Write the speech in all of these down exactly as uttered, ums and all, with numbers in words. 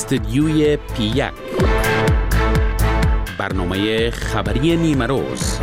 استدیوی پی یک، برنامه خبری نیمه روز.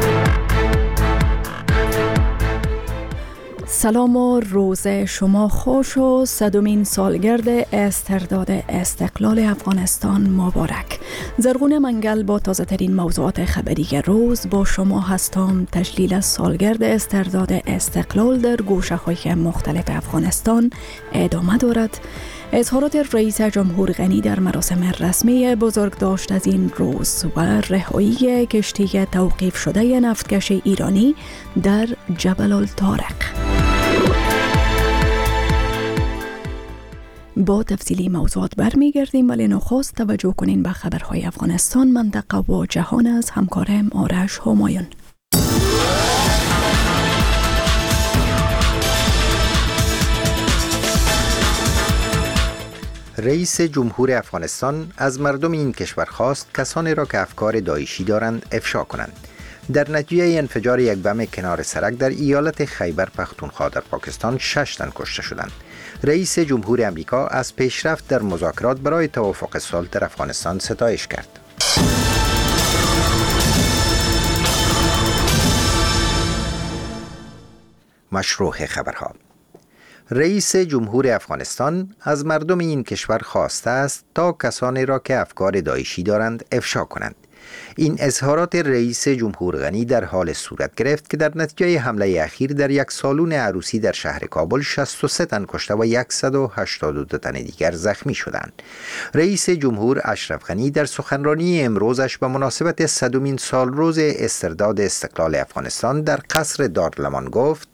سلام و روز شما خوش و صدمین سالگرد استرداد استقلال افغانستان مبارک. زرغون منگل با تازه ترین موضوعات خبری روز با شما هستم. تجلیل سالگرد استرداد استقلال در گوشه های مختلف افغانستان ادامه دارد. اظهارات رئیس جمهور غنی در مراسم رسمی بزرگداشت از این روز و رهایی کشتی توقیف شده نفتکش ایرانی در جبل الطارق. با تفصیلی موضوعات برمیگردیم، ولی نخست توجه کنین به خبرهای افغانستان، منطقه و جهان از همکارم آرش همایون. رئیس جمهور افغانستان از مردم این کشور خواست کسانی را که افکار داعشی دارند افشا کنند. در نتیجه انفجار یک بم کنار سرک در ایالت خیبر پختونخوا در پاکستان شش تن کشته شدند. رئیس جمهور امریکا از پیشرفت در مذاکرات برای توافق صلح در افغانستان ستایش کرد. مشروع خبرها. رئیس جمهور افغانستان از مردم این کشور خواسته است تا کسانی را که افکار داعشی دارند افشا کنند. این اظهارات رئیس جمهور غنی در حال صورت گرفت که در نتیجه حمله اخیر در یک سالن عروسی در شهر کابل شصت و سه تن کشته و صد و هشتاد و دو تن دیگر زخمی شدند. رئیس جمهور اشرف غنی در سخنرانی امروزش به مناسبت صدمین سالروز استرداد استقلال افغانستان در قصر دارالمان گفت: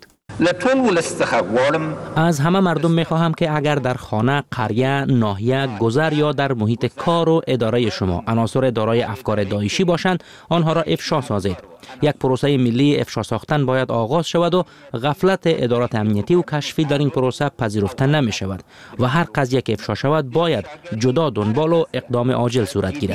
از همه مردم میخواهم که اگر در خانه، قریه، ناحیه، گذر یا در محیط کار و اداره شما عناصر دارای افکار داعشی باشند، آنها را افشا سازید. یک پروسه ملی افشا ساختن باید آغاز شود و غفلت ادارات امنیتی و کشفی در این پروسه پذیرفته نمی شود و هر قضیه که افشا شود باید جدا دنبال و اقدام عاجل صورت گیرد.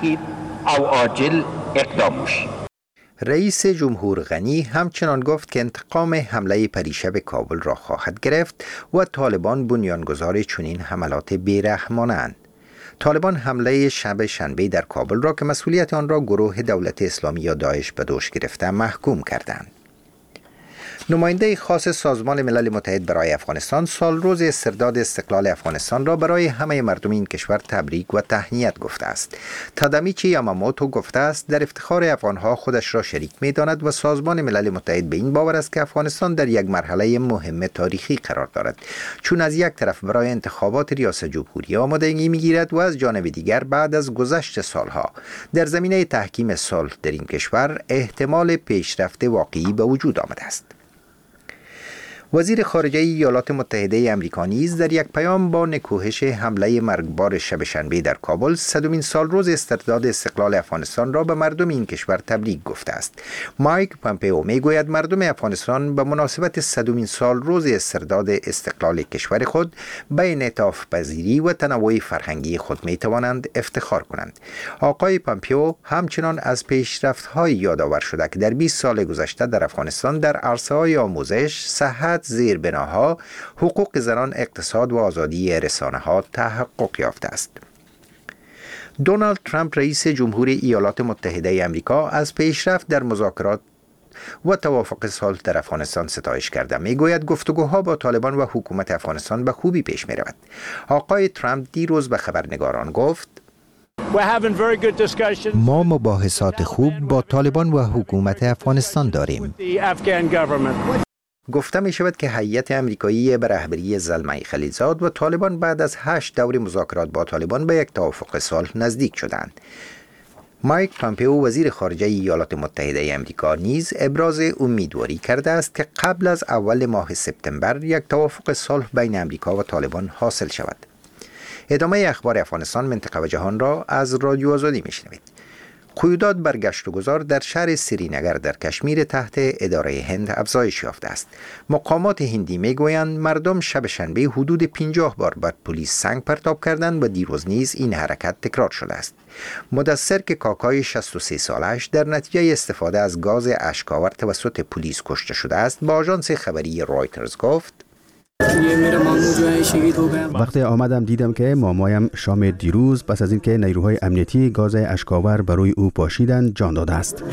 رئیس جمهور غنی همچنان گفت که انتقام حمله پریشب کابل را خواهد گرفت و طالبان بنیانگذار چنین حملات بیرحمانه اند. طالبان حمله شب شنبه در کابل را که مسئولیت آن را گروه دولت اسلامی یا داعش به دوش گرفته محکوم کردند. نماینده خاص سازمان ملل متحد برای افغانستان سالروز استرداد استقلال افغانستان را برای همه مردم این کشور تبریک و تهنیت گفته است. تادامیچی یاماموتو گفته است در افتخار افغانها خودش را شریک می‌داند و سازمان ملل متحد به این باور است که افغانستان در یک مرحله مهم تاریخی قرار دارد، چون از یک طرف برای انتخابات ریاست جمهوری آمادگی می‌گیرد و از جانب دیگر بعد از گذشت سالها در زمینه تحکیم صلح در این کشور احتمال پیشرفت واقعی به وجود آمده است. وزیر خارجه ایالات متحده آمریکا نیز در یک پیام با نکوهش حمله مرگبار شب شنبه در کابل صدمین سالروز استرداد استقلال افغانستان را به مردم این کشور تبریک گفته است. مایک پامپئو میگوید مردم افغانستان به مناسبت صدمین سالروز استرداد استقلال کشور خود به انعطاف پذیری و تنوع فرهنگی خود میتوانند افتخار کنند. آقای پامپئو همچنان از پیشرفت‌های یادآور شده که در بیست سال گذشته در افغانستان در عرصه‌های آموزش، صحت، زیربناها، حقوق زنان، اقتصاد و آزادی رسانه‌ها تحقق یافته است. دونالد ترامپ رئیس جمهور ایالات متحده آمریکا از پیشرفت در مذاکرات و توافق صلح در افغانستان ستایش کرده. میگوید گفتگوها با طالبان و حکومت افغانستان به خوبی پیش می رود. آقای ترامپ دیروز به خبرنگاران گفت: ما مباحثات خوب با طالبان و حکومت افغانستان داریم. گفته می شود که هیئت امریکایی به رهبری زلمه خلیلزاد و طالبان بعد از هشت دور مذاکرات با طالبان به یک توافق صلح نزدیک شدند. مایک پامپئو وزیر خارجه ایالات متحده آمریکا نیز ابراز امیدواری کرده است که قبل از اول ماه سپتامبر یک توافق صلح بین امریکا و طالبان حاصل شود. ادامه اخبار افغانستان، منطقه و جهان را از رادیو آزادی میشنوید. قیودات بر گشت و گذار در شهر سرینگر در کشمیر تحت اداره هند افزایش یافته است. مقامات هندی میگویند مردم شب شنبه حدود پنجاه بار بر پلیس سنگ پرتاب کردند و دیروز نیز این حرکت تکرار شده است. مدثر که کاکای شصت و سه سالش در نتیجه استفاده از گاز اشک‌آور توسط پلیس کشته شده است، با آژانس خبری رایترز گفت: وقتی آمدم دیدم که مامایم شام دیروز پس از اینکه نیروهای امنیتی گاز اشکاور بروی او پاشیدند جان داده است.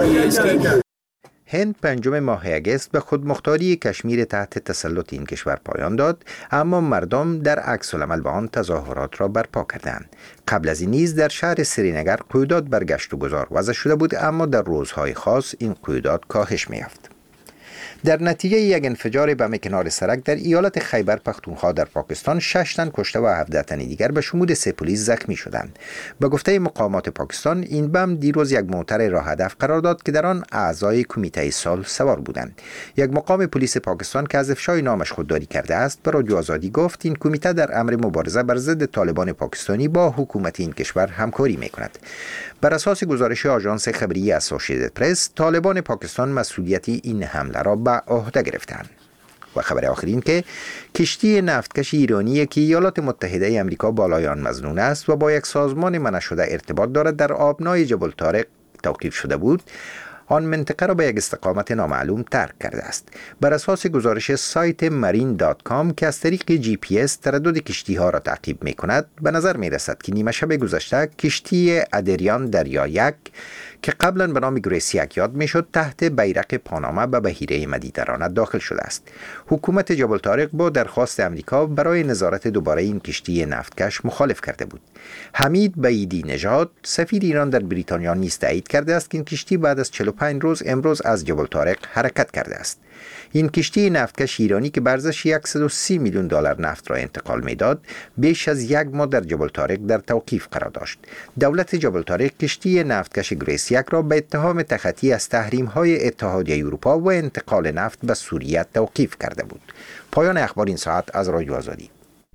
هند پنجم ماه اگست به خودمختاری کشمیر تحت تسلط این کشور پایان داد، اما مردم در عکس العمل با آن تظاهرات را برپا کردند. قبل از این نیز در شهر سرینگر قیودات بر گشت و گذار وضع شده بود، اما در روزهای خاص این قیودات کاهش می‌یافت. در نتیجه یک انفجار بم کنار سرک در ایالت خیبر پختونخوا در پاکستان شش تن کشته و هفده تن دیگر به شمول سه پلیس زخمی شدند. به گفته مقامات پاکستان این بم دیروز یک موتر راه هدف قرار داد که در آن اعضای کمیته صلح سوار بودند. یک مقام پلیس پاکستان که از افشای نامش خودداری کرده است به رادیو آزادی گفت این کمیته در امر مبارزه بر ضد طالبان پاکستانی با حکومت این کشور همکاری می‌کند. بر اساس گزارش آژانس خبری اسوسییتد پرس، طالبان پاکستان مسئولیت این حمله را به عهده گرفتند. و خبر آخرین که کشتی نفتکش ایرانی که ایالات متحده آمریکا بالای آن مظنون است و با یک سازمان منع شده ارتباط دارد در آبنای جبل طارق توقیف شده بود، آن منطقه را به یک استقامت نامعلوم ترک کرده است. بر اساس گزارش سایت مارین دات کام که از طریق جی پی اس تردد کشتی ها را تعقیب می کند، به نظر می رسد که نیمه شب گذشته کشتی ادریان دریا یک که قبلا به نام گریسیک یاد می شد تحت بیرق پاناما به بحیره مدیترانه داخل شده است. حکومت جبل طارق با درخواست امریکا برای نظارت دوباره این کشتی نفتکش مخالف کرده بود. حمید بعیدی نژاد سفیر ایران در بریتانیا نیز تایید کرده است که این کشتی بعد از چهل و پنج روز امروز از جبل طارق حرکت کرده است. این کشتی نفتکش ایرانی که ارزش صد و سی میلیون دلار نفت را انتقال میداد، بیش از یک ماه در جبل طارق در توقیف قرار داشت. دولت جبل طارق کشتی نفتکش گریسیک را به اتهام تخطی از تحریم‌های اتحادیه اروپا و انتقال نفت به سوریه توقیف کرده بود. پایان اخبار این ساعت از رادیو آزادی.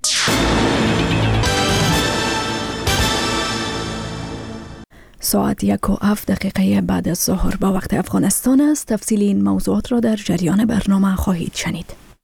ساعت یک و هفت دقیقه بعد از ظهر با وقت افغانستان است. تفصیل این موضوعات را در جریان برنامه خواهید شنید.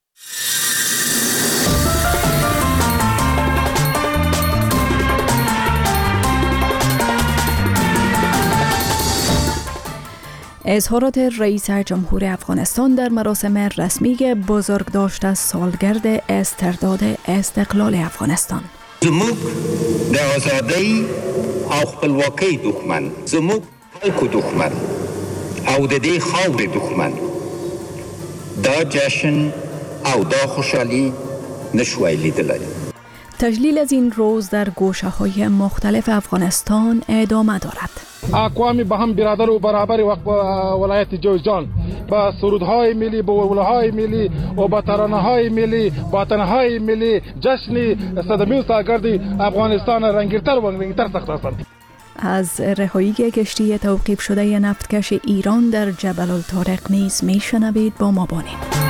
اظهارات رئیس جمهور افغانستان در مراسم رسمی بزرگداشت از سالگرد استرداد استقلال افغانستان. زموږ د آزادۍ او خپلواکۍ دښمن، زموږ خلکو دښمن او د دې خاورې دښمن دا جشن او دا خوشحالي نشوای لیدلی. تجلیل از این روز در گوشه های مختلف افغانستان ادامه دارد. اقوامی به هم برادر و برابر ولایت جوزجان با سرودهای ملی، با ولوهای ملی و با ترانه‌های ملی، با تنهای ملی جشن صدمین سالگرد افغانستان رنگیرتر و رنگیرتر ساخته است. از رهایی کشتی توقیف شده نفتکش ایران در جبل الطارق نیز میشنوید. با ما باشید.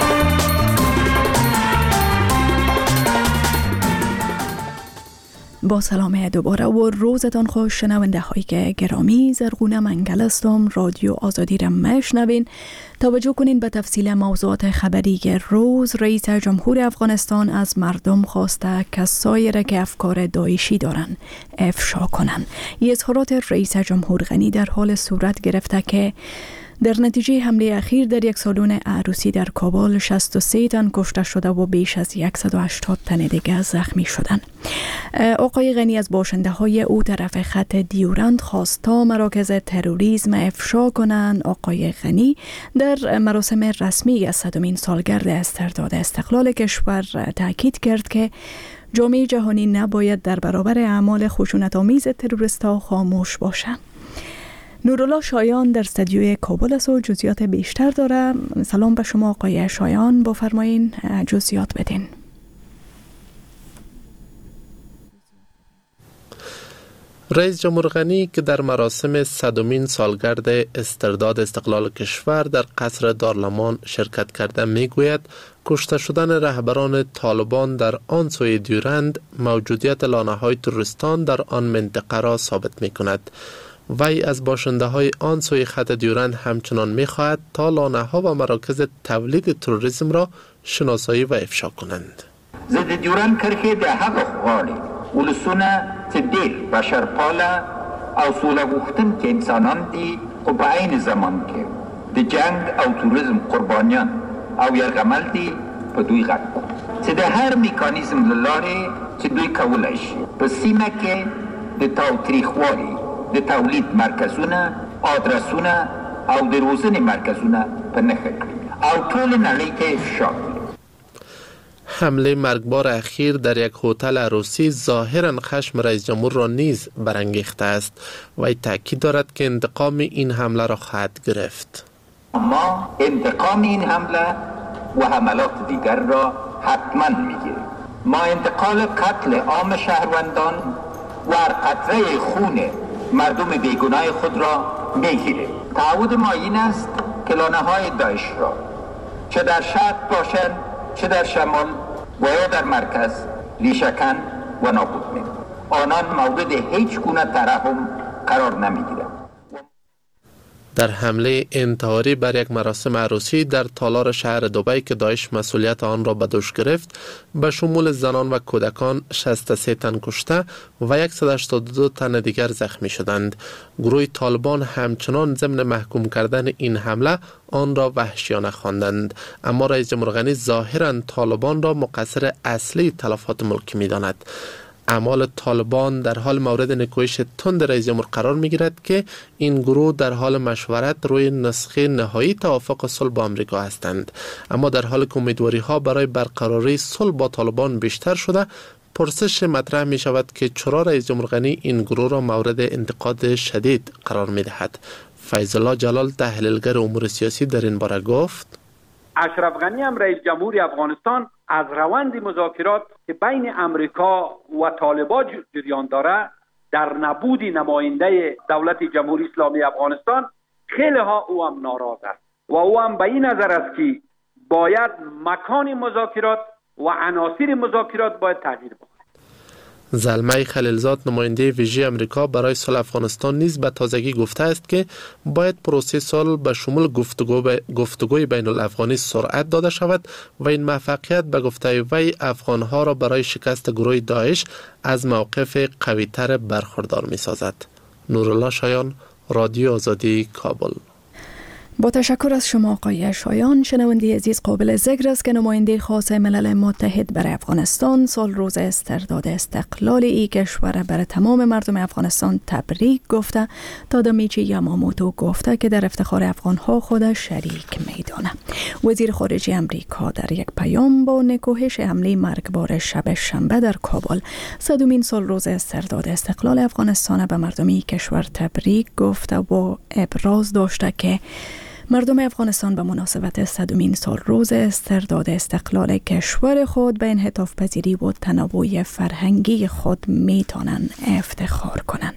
با سلام دوباره و روزتان خوش شنونده های که گرامی. زرغونه منگل هستم. رادیو آزادی را میشنوین. توجه کنین به تفصیل موضوعات خبری روز. رئیس جمهور افغانستان از مردم خواسته کسایی را که افکار داعشی دارن افشا کنن. این اظهارات رئیس جمهور غنی در حال صورت گرفته که در نتیجه حمله اخیر در یک سالن عروسی در کابل شصت و سه تن کشته شده و بیش از صد و هشتاد تن دیگر زخمی شدند. آقای غنی از باشنده های او طرف خط دیورند خواست تا مراکز تروریسم افشا کنند. آقای غنی در مراسم رسمی از صدمین سالگرد استرداد استقلال کشور تاکید کرد که جامعه جهانی نباید در برابر اعمال خشونت‌آمیز تروریست‌ها خاموش باشد. نورالله شایان در استودیوی کابل است و جزئیات بیشتر داره. سلام به شما آقای شایان، با فرمایین جزئیات بدین. رئیس جمهور غنی که در مراسم صدمین سالگرد استرداد استقلال کشور در قصر دارالمان شرکت کرده میگوید کشته شدن رهبران طالبان در آن سوی دیورند موجودیت لانه‌های تروریستان در آن منطقه را ثابت می‌کند. وی از باشنده های آن سوی خط دیورند همچنان می‌خواهد تا لانه‌ها و مراکز تولید تروریسم را شناسایی و افشا کنند. ضد دیورند کرکه د هغه غواړي ولسونه چې ډېر بشرپاله او سوله غوښتونکي انسانان دي، خو په عین زمان کې د جنگ او تروریسم قربانیان او یرغمل دي په دوی غږ کړو چې د هر میکانیزم له لارې چې دوی کولی شي په سیمه کې د تاوتریخوالي د تولید مرکزونه، آدرسونه او د روزنې مرکزونه په نښه کړي او ټول نړۍ ته افشا کړي. حمله مرگبار اخیر در یک هتل عروسی ظاهراً خشم رئیس جمهور را نیز برانگیخته است و ای تاکید دارد که انتقام این حمله را خواهد گرفت. ما انتقام این حمله و حملات دیگر را حتما میگیریم. ما انتقال قتل عام شهروندان و هر قطره خون مردم بیگناه خود را میگیریم. تعهد ما این است که لانه های داعش را چه در شرق باشند چه در شمال و یا در مرکز ریشه‌کن و نابود می‌کنیم. آنان مورد هیچ گونه ترحم قرار نمی‌گیرند. در حمله انتحاری بر یک مراسم عروسی در تالار شهر دبی که داعش مسئولیت آن را به دوش گرفت، به شمول زنان و کودکان شصت و سه تن کشته و صد و هشتاد و دو تن دیگر زخمی شدند. گروه طالبان همچنان ضمن محکوم کردن این حمله آن را وحشیانه خواندند، اما رئیس جمهور غنی ظاهراً طالبان را مقصر اصلی تلفات ملکی می‌داند. اعمال طالبان در حال مورد نکوهش تند رئیس جمهور قرار می گیرد که این گروه در حال مشورت روی نسخه نهایی توافق صلح با آمریکا هستند، اما در حال که امیدواری ها برای برقراری صلح با طالبان بیشتر شده، پرسش مطرح می شود که چرا رئیس جمهور غنی این گروه را مورد انتقاد شدید قرار می دهد. فیض الله جلال تحلیلگر امور سیاسی در این باره گفت: اشرف غنی هم رئیس جمهوری افغانستان از روند مذاکرات که بین امریکا و طالبان جریان داره در نبود نماینده دولت جمهوری اسلامی افغانستان خیلی ها او هم ناراض است و او هم به این نظر است که باید مکان مذاکرات و عناصر مذاکرات باید تغییر بکنه. زلمه خلیلزاد نماینده ویژه امریکا برای صلح افغانستان نیز به تازگی گفته است که باید پروسه صلح به شمول گفتگو ب... گفتگوی بین الافغانی سرعت داده شود و این موفقیت به گفته وی افغانها را برای شکست گروه داعش از موقف قوی‌تر برخوردار می سازد. نورالله شایان، رادیو آزادی، کابل. با تشکر از شما آقای شایان. شنونده عزیز، قابل ذکر است که نماینده خاص ملل متحد برای افغانستان سال روز استرداد استقلال این کشور برای تمام مردم افغانستان تبریک گفته. تادامیچی یاماموتو گفته که در افتخار افغانها خود شریک میدانه. وزیر خارجه امریکا در یک پیام با نکوهش حمله مرگبار شب شنبه در کابل صدومین سال روز استرداد استقلال افغانستان به مردم کشور تبریک گفته و ابراز داشته که مردم افغانستان به مناسبت صدومین سال روز استرداد استقلال کشور خود به انعطاف پذیری و تنوع فرهنگی خود میتونن افتخار کنند.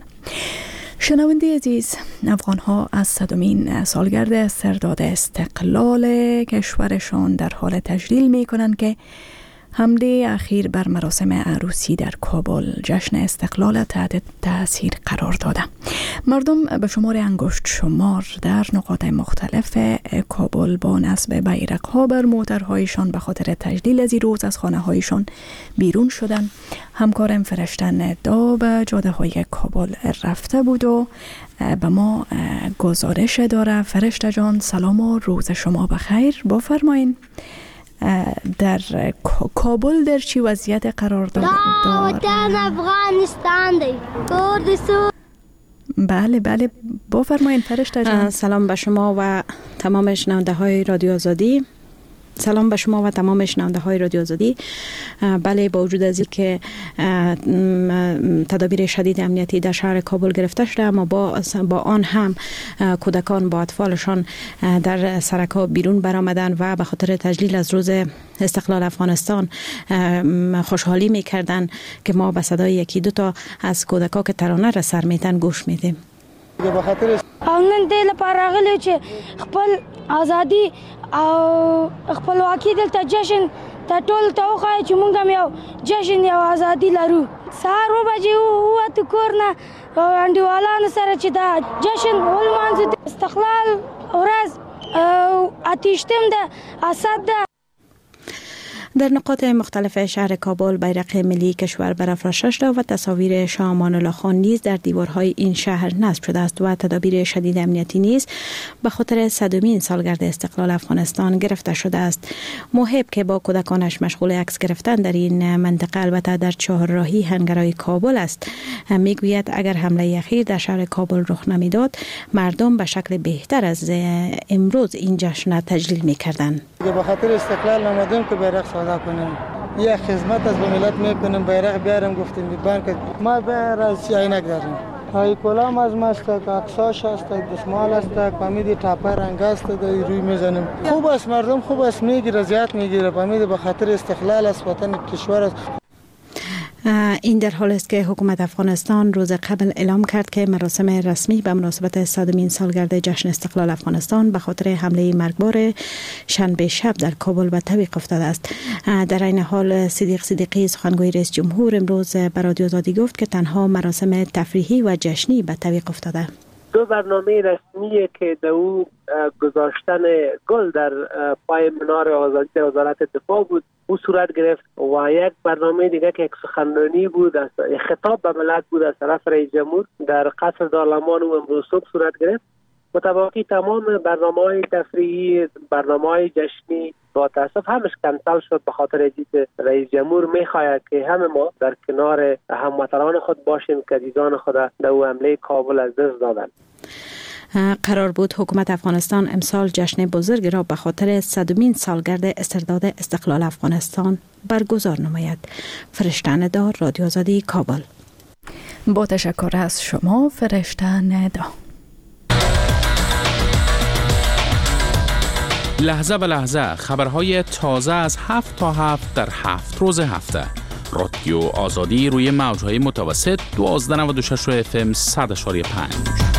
شنونده عزیز، افغانها از صدومین سالگرد استرداد استقلال کشورشان در حال تجلیل میکنند که حمله اخیر بر مراسم عروسی در کابل جشن استقلال تحت تاثیر قرار داده. مردم به شمار انگشت شمار در نقاط مختلف کابل با نصب بیرق‌ها بر موترهایشان به خاطر تجلیل از این روز از خانه هایشان بیرون شدن. همکارم فرشته ندا به جاده های کابل رفته بود و به ما گزارش داره. فرشته جان، سلام و روز شما بخیر. بفرمایین در کابل در چی وضعیت قرار داره؟ وطن افغانستان دی کردستان. بله بله بفرمایید فرشته جان. سلام به شما و تمام شنونده های رادیو آزادی. سلام به شما و تمام شنونده های رادیو آزادی. بله، با وجود از اینکه تدابیر شدید امنیتی در شهر کابل گرفته شده، اما با با آن هم کودکان با اطفالشان در سرک‌ها بیرون برآمدند و به خاطر تجلیل از روز استقلال افغانستان خوشحالی می‌کردند که ما به صدای یکی دو تا از کودکان که ترانه را سر می‌دن گوش میدیم. به خاطر نن دل پرغلی چې خپل ازادي او خپلواکي دلته جشن ته ټول ته وخایي چې موږ هم یو جشن یو ازادي لرو. سهار و بجې ووتو کور نه انډیوالانو سره چې دا جشن ولمانځو. استقلال ورځ اتیشتم ده اسد ده. در نقاط مختلف شهر کابل بیرق ملی کشور برافراشته شده و تصاویر شاه امان الله خان نیز در دیوارهای این شهر نصب شده است و تدابیر شدید امنیتی نیز به خاطر صدمین سالگرد استقلال افغانستان گرفته شده است. محب که با کودکانش مشغول عکس گرفتن در این منطقه البته در چهارراهی هنگرای کابل است، میگوید اگر حمله اخیر در شهر کابل رخ نمیداد مردم به شکل بهتر از امروز این جشن تجلیل میکردند. به خاطر استقلال آمدیم که بیرق ساده کنیم، یه خدمت از به ملت میکنیم، بیرق بیارم گفتیم بانک ما بیار از عینک داریم، های کلام از ماست، اکساش است، دستمال است، پامید تاپه رنگ است، روی میزنیم. خوب است، مردم خوب است، میگیره زیاد میگیره، پامید به خاطر استقلال است، وطن کشور است. این در حال است که حکومت افغانستان روز قبل اعلام کرد که مراسم رسمی به مناسبت صدمین سالگرد جشن استقلال افغانستان به خاطر حمله مرگبار شنبه شب در کابل به تعویق افتاده است. در این حال صدیق صدیقی سخنگوی رئیس جمهور امروز به رادیو آزادی گفت که تنها مراسم تفریحی و جشنی به تعویق افتاده. دو برنامه رسمیه که در او گذاشتن گل در پای منار آزادی در وزارت دفاع بود او صورت گرفت و یک برنامه دیگه که یک سخنرانی بود، از خطاب به ملت بود از طرف رئیس جمهور در قصر دارالمان و امروز صبح صورت گرفت. متواقی تمام برنامه‌های تفریحی، برنامه‌های جشنی با تاسف همش کنسل شد به خاطر اینکه رئیس جمهور می‌خواهد که همه ما در کنار هموطنان خود باشیم که عزیزان خود در حمله کابل از دست دادند. قرار بود حکومت افغانستان امسال جشن بزرگ را به خاطر صدمین سالگرد استرداد استقلال افغانستان برگزار نماید. فرشته ندا، رادیو آزادی کابل. با تشکر از شما فرشته ندا. لحظه به لحظه خبرهای تازه از هفت تا هفت در هفت روز هفته. رادیو آزادی روی موجهای متوسط دوازده و نود و شش اف ام صد و پنج.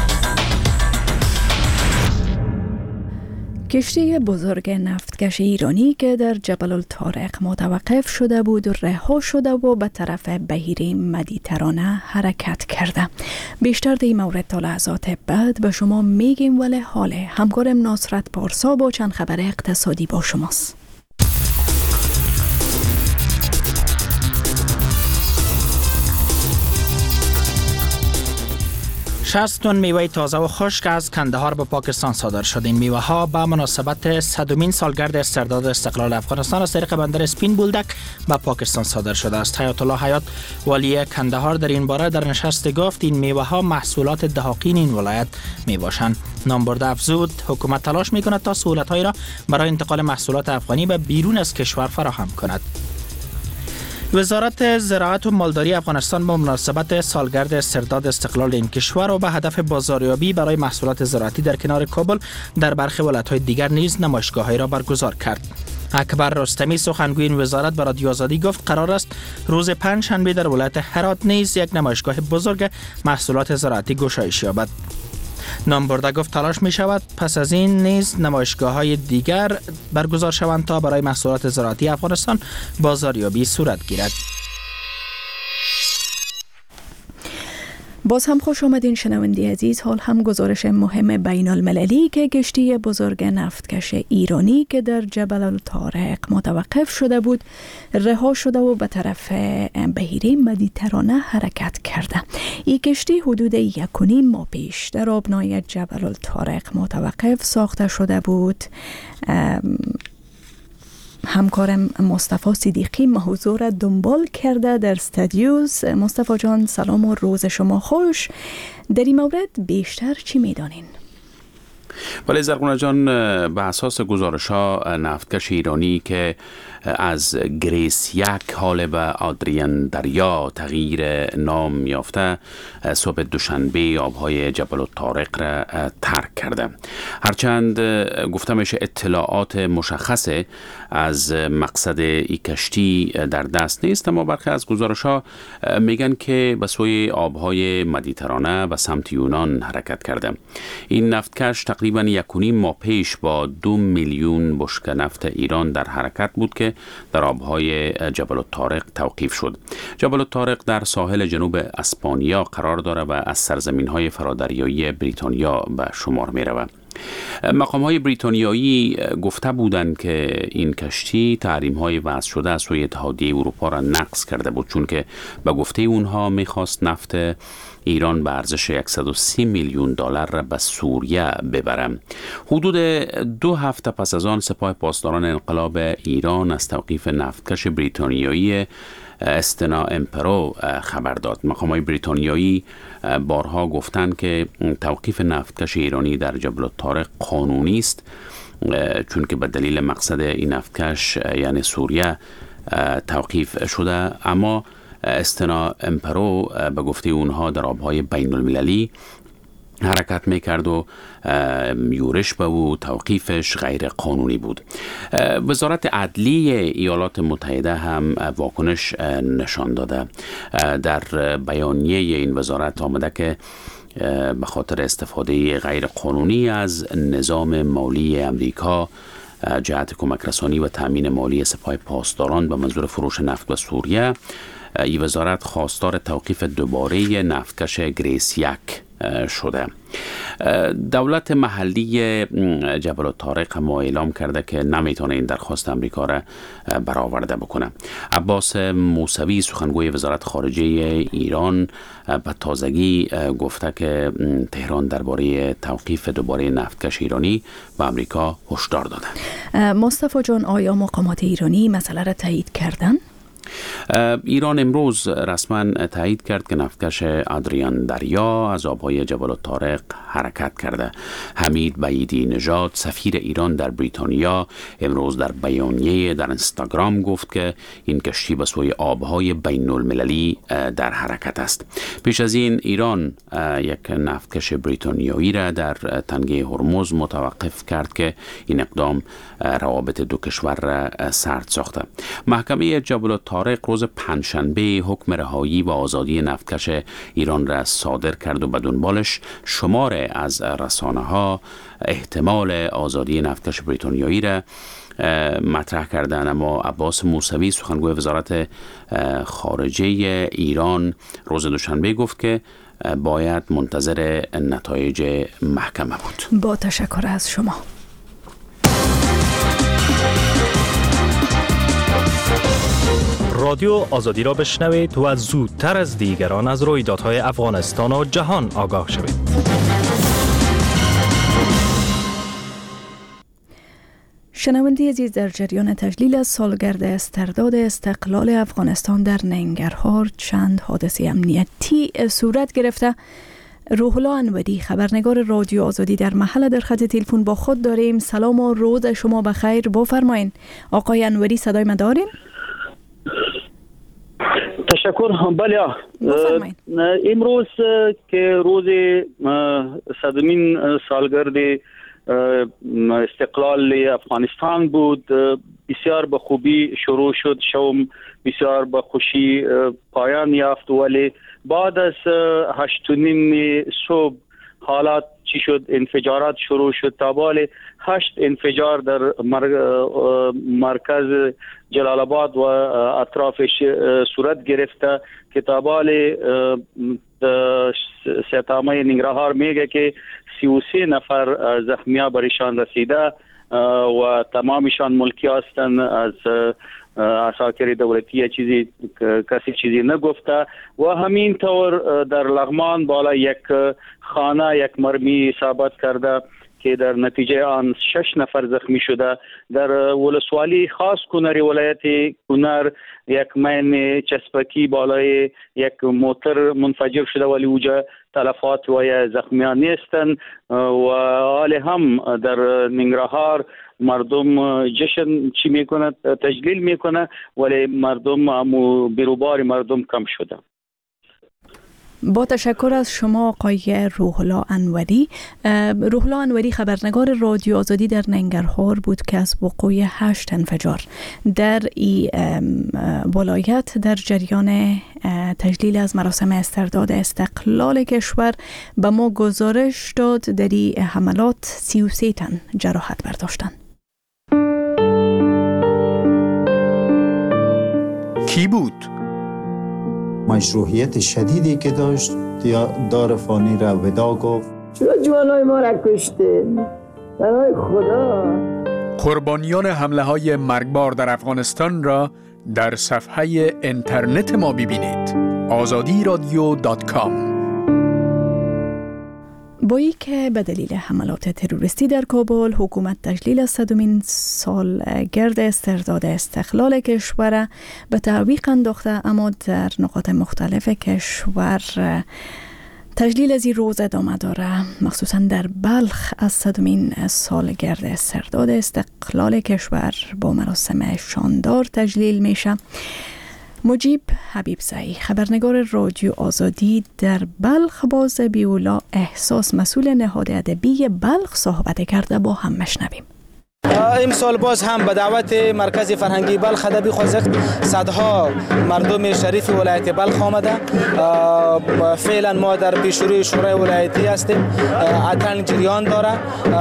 کشتی بزرگ نفتکش ایرانی که در جبل الطارق متوقف شده بود و رها شده و به طرف بحیره مدیترانه حرکت کرده. بیشتر در این مورد تا لحظات بعد به شما میگیم، ولی حال همکارم نصرت پارسا با چند خبر اقتصادی با شماست. شصت تن میوه تازه و خشک از کندهار به پاکستان صادر شد. این میوه ها به مناسبت صدمین سالگرد استرداد استقلال افغانستان از طریق بندر اسپین بولدک به پاکستان صادر شده است. حیات الله حیات والی کندهار در این باره در نشست گفت این میوه ها محصولات دهاقین این ولایت می باشند. نامبرده افزود حکومت تلاش می کند تا سهولت هایی را برای انتقال محصولات افغانی به بیرون از کشور فراهم کند. وزارت زراعت و مالداری افغانستان با مناسبت سالگرد استرداد استقلال این کشور و به هدف بازاریابی برای محصولات زراعتی در کنار کابل در برخی ولایت‌های دیگر نیز نمایشگاه‌هایی را برگزار کرد. اکبر رستمی سخنگوی این وزارت به رادیو آزادی گفت قرار است روز پنج شنبه در ولایت هرات نیز یک نمایشگاه بزرگ محصولات زراعتی گشایش یابد. نامبرده گفت تلاش می شود پس از این نیز نمایشگاه های دیگر برگزار شوند تا برای محصولات زراعتی افغانستان بازاریابی صورت گیرد. باز هم خوش آمدین شنونده عزیز. حال هم گزارش مهم بین المللی که کشتی بزرگ نفتکش ایرانی که در جبل الطارق متوقف شده بود رها شده و به طرف بحیره مدیترانه حرکت کرده. این کشتی حدود یک و نیم ماه پیش در آبنای جبل الطارق متوقف ساخته شده بود. همکارم مصطفی صدیقی موضوع را دنبال کرده در استودیوز. مصطفی جان سلام و روز شما خوش. در این مورد بیشتر چی میدانین؟ ولی زرغونه جان، به اساس گزارش ها نفتکش ایرانی که از گریس یک حال به آدریان دریا تغییر نام یافته صبح دوشنبه آبهای جبل الطارق را ترک کرده. هرچند گفته میشه اطلاعات مشخصه از مقصد این کشتی در دست نیست، اما برخی از گزارش ها میگن که به سوی آبهای مدیترانه و سمت یونان حرکت کرده. این نفتکش تقریبا یک و نیم ماه پیش با دو میلیون بشکه نفت ایران در حرکت بود که در آبهای جبل الطارق توقیف شد. جبل الطارق در ساحل جنوب اسپانیا قرار داره و از سرزمین‌های فرادریایی بریتانیا به شمار می‌رود. مقام های بریتانیایی گفته بودند که این کشتی تحریم های وضع شده از سوی اتحادیه اروپا را نقض کرده بود، چون که به گفته اونها میخواست نفت ایران به ارزش صد و سی میلیون دلار را به سوریه ببره. حدود دو هفته پس از آن سپاه پاسداران انقلاب ایران از توقیف نفتکش بریتانیایی استنا امپرو خبر داد. مقامات بریتانیایی بارها گفتند که توقیف نفتکش ایرانی در جبل الطارق قانونی است، چون که به دلیل مقصد این نفتکش یعنی سوریه توقیف شده، اما استنا امپرو به گفته اونها در آبهای بین المللی حرکت میکرد و یورش به و توقیفش غیر قانونی بود. وزارت عدلیه ایالات متحده هم واکنش نشان داده. در بیانیه این وزارت آمده که به خاطر استفاده غیر قانونی از نظام مالی امریکا جهت کمک رسانی و تامین مالی سپاه پاسداران به منظور فروش نفت به سوریه، این وزارت خواستار توقیف دوباره نفتکش گریس یک شده. دولت محلی جبل الطارق هم اعلام کرده که نمیتونه این درخواست امریکا را برآورده بکنه. عباس موسوی سخنگوی وزارت خارجه ایران به تازگی گفته که تهران درباره توقیف دوباره نفتکش ایرانی به امریکا هشدار داده. مصطفی جان، آیا مقامات ایرانی مسئله را تایید کردن؟ ایران امروز رسما تایید کرد که نفتکش آدریان دریا از آبهای جبل الطارق حرکت کرده. حمید بعیدی نژاد سفیر ایران در بریتانیا امروز در بیانیه در اینستاگرام گفت که این کشتی به سوی آبهای بین المللی در حرکت است. پیش از این ایران یک نفتکش بریتانیایی را در تنگه هرمز متوقف کرد که این اقدام روابط دو کشور را سرد ساخته. محکمه جبل الطارق روز پنجشنبه حکم رهایی و آزادی نفتکش ایران را صادر کرد و به دنبالش شمار از رسانه ها احتمال آزادی نفتکش بریتانیایی را مطرح کردن، اما عباس موسوی سخنگوی وزارت خارجه ایران روز دوشنبه گفت که باید منتظر نتایج محکمه بود. با تشکر از شما. رادیو آزادی را بشنوید و زودتر از دیگران از رویدادهای افغانستان و جهان آگاه شوید. شنونده عزیز، در جریان تجلیل از سالگرد استرداد استقلال افغانستان در ننگرهار چند حادثه امنیتی صورت گرفته. روح الله انوری، خبرنگار رادیو آزادی، در محل در خط تلفن با خود داریم. سلام و روز شما بخیر. بفرمایید آقای انوری، صدای من دارین؟ تشکر. بله، امروز که روز صدمین سالگرد استقلال افغانستان بود، بسیار به خوبی شروع شد. شوم بسیار به خوشی پایان یافت، ولی بعد از هشت و نیم صبح حالات چی شد؟ انفجارات شروع شد. تابال هشت انفجار در مرکز جلال آباد و اطرافش صورت گرفته که تابال ستامه ننگرهار میگه که سی و سه نفر زخمی‌ها برشان رسیده و تمامشان ملکی هستند. از اساکر دولتی چیزی کسی چیزی نگفته. و همین طور در لغمان بالا یک خانه یک مرمی اصابت کرده که در نتیجه آن شش نفر زخمی شده. در ولسوالی خاص کنر ولایت کنر یک مین چسبکی بالای یک موتر منفجر شده، ولی اوجا تلفات و یا زخمیان نیستند. و حال هم در ننگرهار مردم جشن چی میکنه، تجلیل میکنه، ولی مردم امو بیروبار مردم کم شده. با تشکر از شما آقای روح الله انوری. روح الله انوری خبرنگار رادیو آزادی در ننگرهار بود که از وقوع هشت انفجار در این ولایت در جریان تجلیل از مراسم استرداد استقلال کشور به ما گزارش داد. در این حملات سی و سه تن جراحت برداشتند. کی بود؟ مشروعیت شدیدی که داشت دار فانی را ودا گفت. چرا جوانای ما را کشته؟ برای خدا. قربانیان حمله های مرگبار در افغانستان را در صفحه اینترنت ما ببینید. آزادی رادیو دات کام. با ای که به دلیل حملات تروریستی در کابل حکومت تجلیل صدمین سالگرد استرداد استقلال کشور به تعویق انداخته، اما در نقاط مختلف کشور تجلیل از این روز ادامه داره. مخصوصا در بلخ از صدمین سالگرد استرداد استقلال کشور با مراسم شاندار تجلیل میشه. مجیب حبیبزایی خبرنگار رادیو آزادی در بلخ باز بیولا احساس مسئول نهاد ادبی بلخ صحبت کرده، با هم مشنویم. امسال باز هم به دعوت مرکز فرهنگی بلخ ادبی خوزق صدها مردم شریف ولایت بلخ آمده. فعلا ما در پیشروی شورای ولایتی هستیم. اتن جریان داره.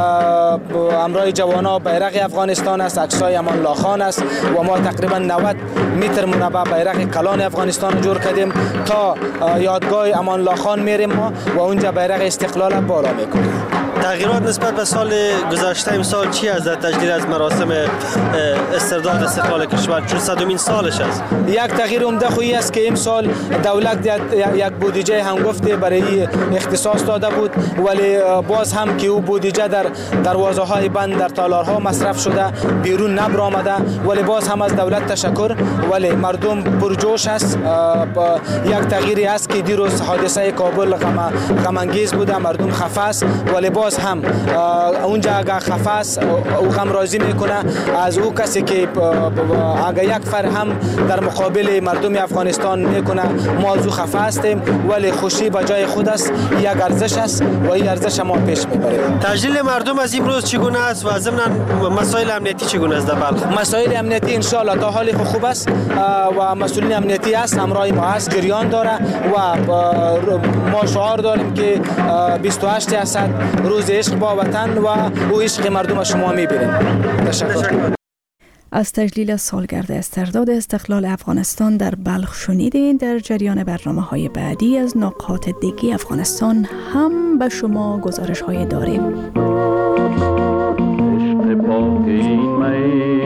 امرای جوانا بیرق افغانستان است، عکسای امان الله خان است و ما تقریبا نود متر مربع بیرق کلان افغانستان جور کردیم تا یادگاه امان الله خان میریم ما و اونجا بیرق استقلال بالا میکنیم. تغییرات نسبت به سال گذشته امسال چی است در تجلیل از مراسم استرداد استقلال کشور، چون صدمین سالش است؟ یک تغییر عمده خویی است که امسال دولت یک بودجه هم گفته برای اختصاص داده بود، ولی باز هم که او بودجه در دروازه های بند در تالارها مصرف شده بیرون نبرآمده، ولی باز هم از دولت تشکر. ولی مردم پرجوش است. یک تغییری است که دیروز حادثه کابل غم غم انگیز بوده، مردم خفه است، ولی باز هم اونجا اگه خفه است او غم راضی میکنه از او کسی که اگه یک فر هم در مقابل مردم افغانستان میکنه. ما از او خفه هستیم، ولی خوشی به جای خود است، یک ارزش است و این ارزش ما پیش میبریم. تجلیل مردم از امروز چگونه است و ضمن مسائل امنیتی چگونه است در بلخ؟ مسائل امنیتی ان شاء الله تا حال خوب است و مسئولین امنیتی است، همراه ما است، جریان داره و ما شعار داریم که بیست و هشت اسد روز عشق با وطن و او عشق مردم شما میبینیم. تشکر. از تجلیل سالگرد استرداد استقلال افغانستان در بلخ شنیدین. در جریان برنامه های بعدی از نقاط دیگه افغانستان هم به شما گزارش های داریم.